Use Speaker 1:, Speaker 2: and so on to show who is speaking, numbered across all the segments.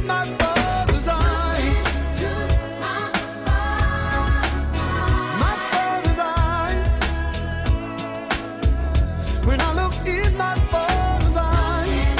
Speaker 1: my Father's eyes, my Father's eyes, when I look in my Father's eyes,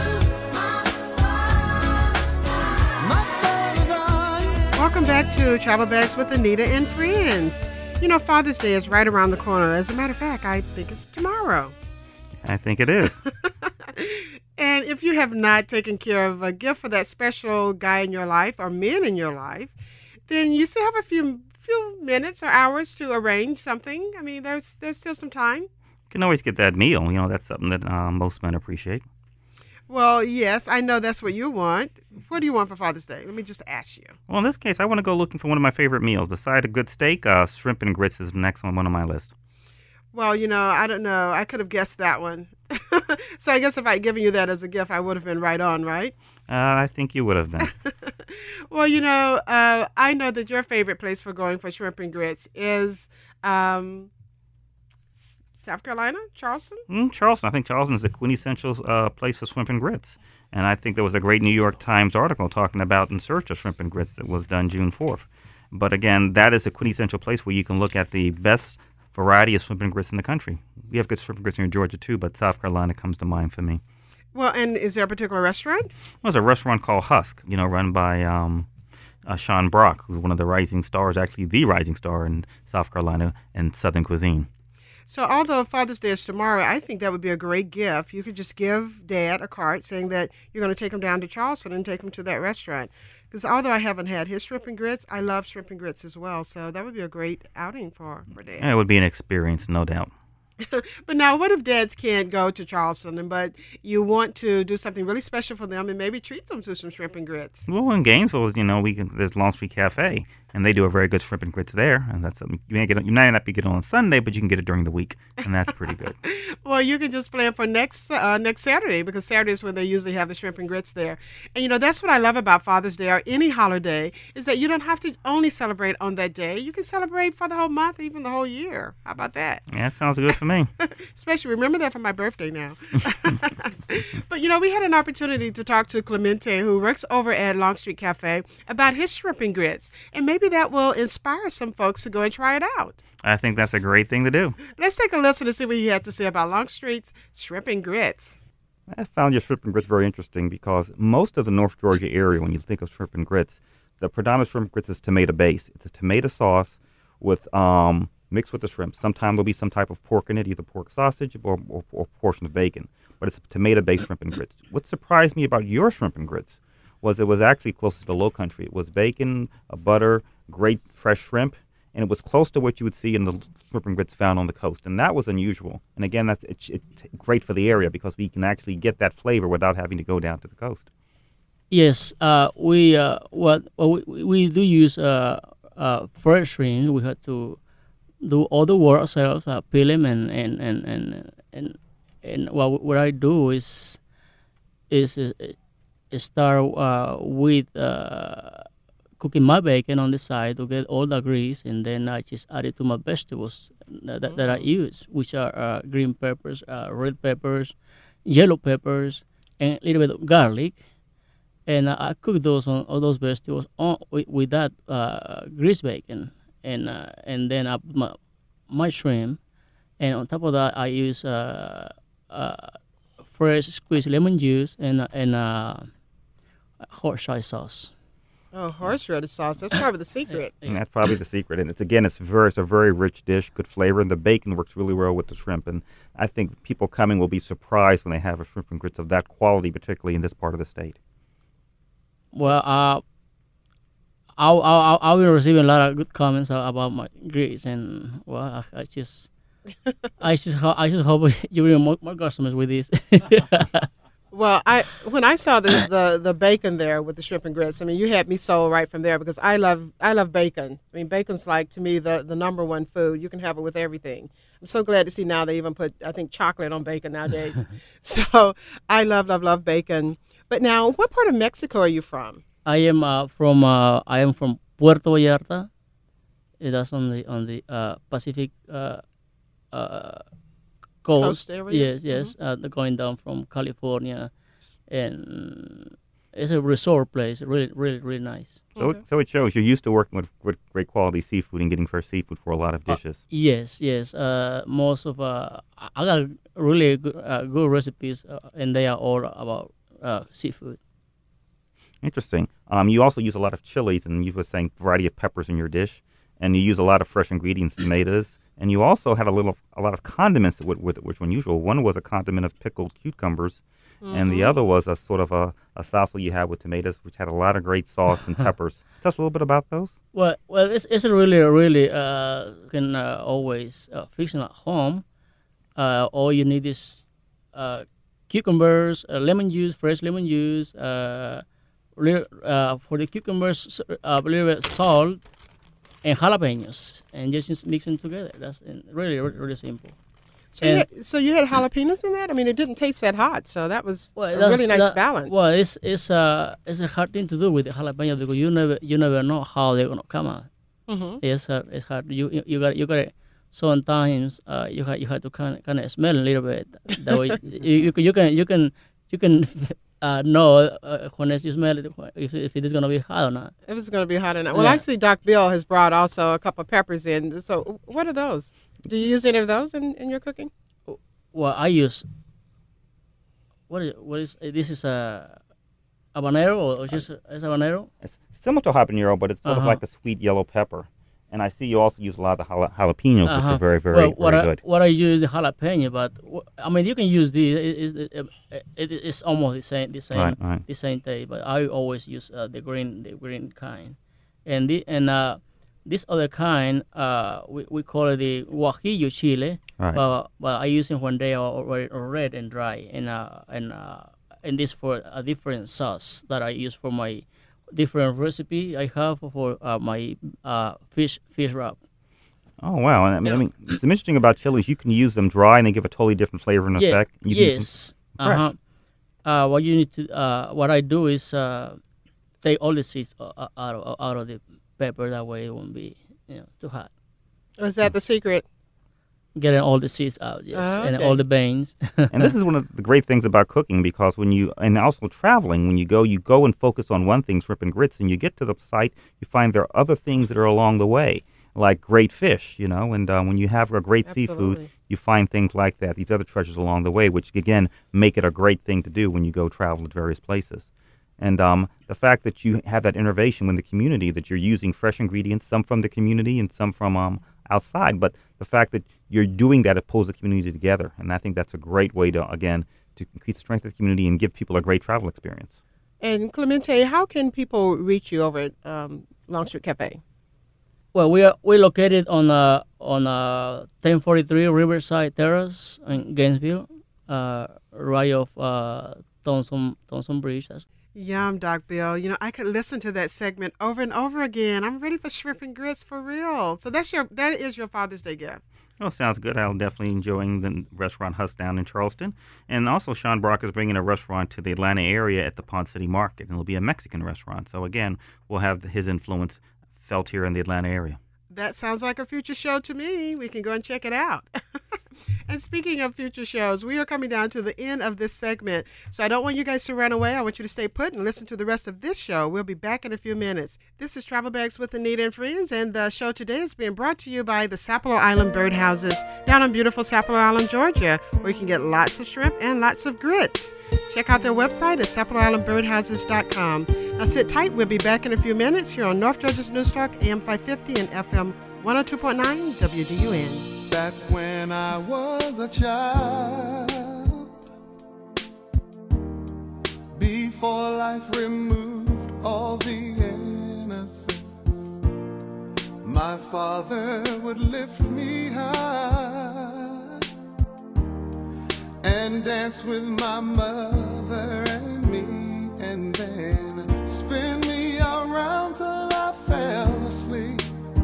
Speaker 1: my Father's eyes.
Speaker 2: Welcome back to Travel Bags with Anita and Friends. You know, Father's Day is right around the corner. As a matter of fact, I think it's tomorrow.
Speaker 3: I think it is.
Speaker 2: And if you have not taken care of a gift for that special guy in your life or men in your life, then you still have a few minutes or hours to arrange something. I mean, there's still some time.
Speaker 3: You can always get that meal. You know, that's something that most men appreciate.
Speaker 2: Well, yes, I know that's what you want. What do you want for Father's Day? Let me just ask you.
Speaker 3: Well, in this case, I want to go looking for one of my favorite meals. Beside a good steak, shrimp and grits is next on one of my list.
Speaker 2: Well, you know, I don't know. I could have guessed that one. So I guess if I'd given you that as a gift, I would have been right on, right?
Speaker 3: I think you would have been.
Speaker 2: Well, you know, I know that your favorite place for going for shrimp and grits is South Carolina, Charleston?
Speaker 3: Charleston. I think Charleston is the quintessential place for shrimp and grits. And I think there was a great New York Times article talking about In Search of Shrimp and Grits that was done June 4th. But again, that is a quintessential place where you can look at the best variety of shrimp and grits in the country. We have good shrimp and grits in Georgia too, but South Carolina comes to mind for me.
Speaker 2: Well, and is there a particular restaurant?
Speaker 3: Well, there's a restaurant called Husk, run by Sean Brock, who's one of the rising stars, actually the rising star in South Carolina and Southern cuisine.
Speaker 2: So although Father's Day is tomorrow, I think that would be a great gift. You could just give Dad a card saying that you're going to take him down to Charleston and take him to that restaurant. Because although I haven't had his shrimp and grits, I love shrimp and grits as well. So that would be a great outing for Dad.
Speaker 3: Yeah, it would be an experience, no doubt.
Speaker 2: But now, what if dads can't go to Charleston, but you want to do something really special for them and maybe treat them to some shrimp and grits?
Speaker 3: Well, in Gainesville, there's Long Street Cafe, and they do a very good shrimp and grits there. And that's something you may not be getting on Sunday, but you can get it during the week, and that's pretty good.
Speaker 2: Well, you can just plan for next Saturday, because Saturday is when they usually have the shrimp and grits there. And you know, that's what I love about Father's Day or any holiday, is that you don't have to only celebrate on that day. You can celebrate for the whole month, even the whole year. How about that?
Speaker 3: Yeah, that sounds good for me.
Speaker 2: Especially, remember that for my birthday now. But, you know, we had an opportunity to talk to Clemente, who works over at Long Street Cafe, about his shrimp and grits. And maybe that will inspire some folks to go and try it out.
Speaker 3: I think that's a great thing to do.
Speaker 2: Let's take a listen to see what he had to say about Long Street's shrimp and grits.
Speaker 3: I found your shrimp and grits very interesting because most of the North Georgia area, when you think of shrimp and grits, the predominant shrimp and grits is tomato base. It's a tomato sauce with mixed with the shrimp. Sometimes there'll be some type of pork in it, either pork sausage or a portion of bacon. But it's a tomato-based shrimp and grits. What surprised me about your shrimp and grits was it was actually close to the Low Country. It was bacon, butter, great fresh shrimp, and it was close to what you would see in the shrimp and grits found on the coast. And that was unusual. And again, it's great for the area because we can actually get that flavor without having to go down to the coast.
Speaker 4: Yes, we do use fresh shrimp. We have to do all the work ourselves, peel them, and what I do is start with cooking my bacon on the side to get all the grease, and then I just add it to my vegetables that I use, which are green peppers, red peppers, yellow peppers, and a little bit of garlic. And I cook all those vegetables with that grease bacon, and then I put my shrimp, and on top of that I use fresh squeezed lemon juice and horseradish sauce.
Speaker 2: Oh, horseradish sauce. That's probably the secret.
Speaker 3: And that's probably the secret. And it's a very rich dish, good flavor, and the bacon works really well with the shrimp. And I think people coming will be surprised when they have a shrimp and grits of that quality, particularly in this part of the state.
Speaker 4: Well, I've been receiving a lot of good comments about my grits, and well, I just hope you bring more customers with this.
Speaker 2: Well, when I saw the bacon there with the shrimp and grits, I mean, you had me sold right from there because I love bacon. I mean, bacon's like, to me, the number one food. You can have it with everything. I'm so glad to see now they even put, I think, chocolate on bacon nowadays. So I love bacon. But now, what part of Mexico are you from?
Speaker 4: I am from Puerto Vallarta. That's on the Pacific coast
Speaker 2: area.
Speaker 4: Yes. Going down from California, and it's a resort place. Really, really, really nice.
Speaker 3: So it shows you're used to working with great quality seafood and getting fresh seafood for a lot of dishes.
Speaker 4: Yes, yes. Most of I got really good recipes, and they are all about seafood.
Speaker 3: Interesting. You also use a lot of chilies, and you were saying variety of peppers in your dish, and you use a lot of fresh ingredients, tomatoes, and you also had a lot of condiments with which were unusual. One was a condiment of pickled cucumbers, and the other was a sort of a salsa you had with tomatoes, which had a lot of great sauce and peppers. Tell us a little bit about those.
Speaker 4: Well, it's a really can always fix it at home. All you need is cucumbers, lemon juice, fresh lemon juice. For the cucumbers, a little bit salt and jalapenos, and just mix them together. That's really, really simple.
Speaker 2: So you had jalapenos in that? I mean, it didn't taste that hot, so that was a really nice balance.
Speaker 4: Well, it's a hard thing to do with the jalapeno because you never know how they're gonna come out.
Speaker 2: Mm-hmm.
Speaker 4: It's hard. You got it. Sometimes you have to kind of smell a little bit. That way you can know when you smell it if it is gonna be hot or not.
Speaker 2: If it's gonna be hot or not. Well, I see Doc Bill has brought also a couple of peppers in. So what are those? Do you use any of those in your cooking?
Speaker 4: Well, I use what is this is a habanero or just is habanero?
Speaker 3: It's similar to habanero, but it's sort of like a sweet yellow pepper. And I see you also use a lot of the jalapenos, which are very, very, very good.
Speaker 4: What I use is the jalapeno, but I mean you can use these. It's almost the same taste. But I always use the green kind, and this other kind we call it the guajillo chile.
Speaker 3: Right.
Speaker 4: But I use it when they are red and dry, and this for a different sauce that I use for my different recipe I have for my fish wrap.
Speaker 3: Oh wow! And I mean, something interesting about chilies, you can use them dry and they give a totally different flavor and effect. You can use them fresh.
Speaker 4: What you need to what I do is take all the seeds out of the pepper. That way it won't be too hot.
Speaker 2: Was that the secret?
Speaker 4: Getting all the seeds out, yes,
Speaker 2: okay.
Speaker 4: and all the veins.
Speaker 3: And this is one of the great things about cooking, because and also traveling, when you go and focus on one thing, shrimp and grits, and you get to the site, you find there are other things that are along the way, like great fish, and when you have a great seafood, you find things like that, these other treasures along the way, which again make it a great thing to do when you go travel to various places. And the fact that you have that innovation in the community, that you're using fresh ingredients, some from the community and some from outside, but the fact that you're doing that, it pulls the community together. And I think that's a great way to increase the strength of the community and give people a great travel experience.
Speaker 2: And Clemente, how can people reach you over at Longstreet Cafe?
Speaker 4: Well, we're located on 1043 Riverside Terrace in Gainesville, right off Thompson Bridge.
Speaker 2: Yum, Doc Bill. I could listen to that segment over and over again. I'm ready for shrimp and grits for real. So that is your Father's Day gift.
Speaker 3: Well, sounds good. I'll definitely enjoying the restaurant Huss down in Charleston. And also, Sean Brock is bringing a restaurant to the Atlanta area at the Pond City Market, and it'll be a Mexican restaurant. So again, we'll have his influence felt here in the Atlanta area.
Speaker 2: That sounds like a future show to me. We can go and check it out. And speaking of future shows, we are coming down to the end of this segment. So I don't want you guys to run away. I want you to stay put and listen to the rest of this show. We'll be back in a few minutes. This is Travel Bags with Anita and Friends, and the show today is being brought to you by the Sapelo Island Birdhouses down on beautiful Sapelo Island, Georgia, where you can get lots of shrimp and lots of grits. Check out their website at SapeloIslandBirdhouses.com. Now sit tight. We'll be back in a few minutes here on North Georgia's News Talk, AM 550 and FM 102.9 WDUN.
Speaker 1: Back when I was a child, before life removed all the innocence, my father would lift me high and dance with my mother and me, and then spin me around till I fell asleep.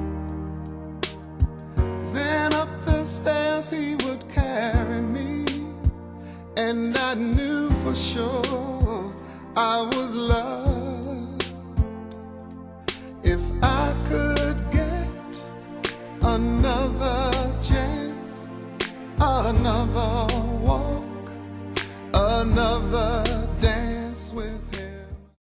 Speaker 1: Then up the stairs he would carry me, and I knew for sure I was loved